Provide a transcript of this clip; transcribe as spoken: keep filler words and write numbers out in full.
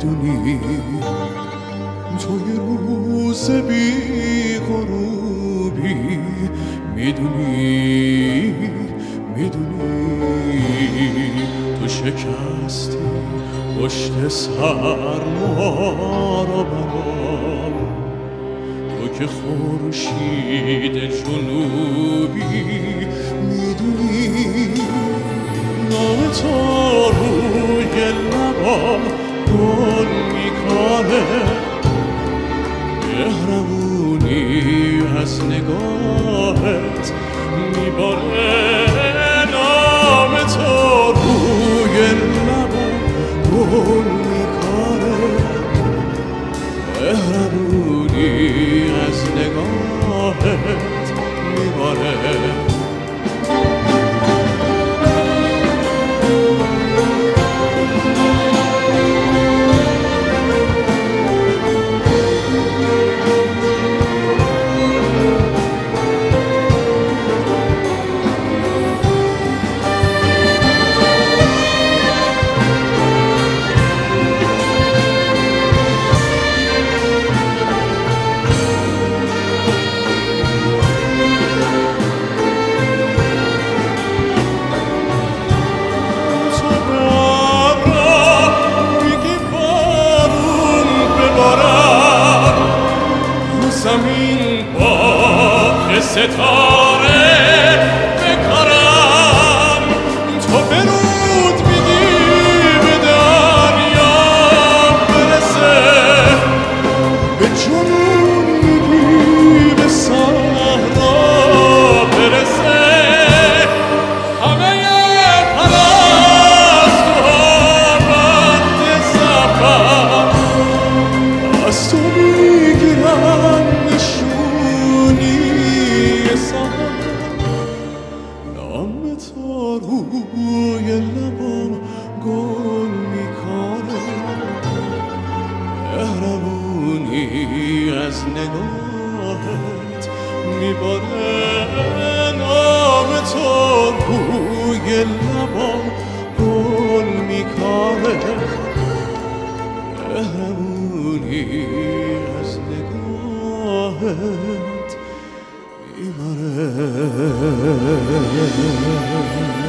میدونی توی روز بی غروبی میدونی میدونی تو شکستی پشت سر ما رو برام تو که خورشید جنوبی میدونی نام تو روی لبام گل میکنه مهربونی از نگاهت میباره نام تو روی لبام گل میکنه مهربونی از نگاهت میباره زمین با ستاره بکارم تو برود میگی به دریا برسه به جنون میگی به صحرا برسه همه پرستوها بند سفر از تو میگیرن نام تو روی لبام گل میکنه مهربونی از نگاهت میباره نام تو روی لبام گل میکنه مهربونی از نگاهت میباره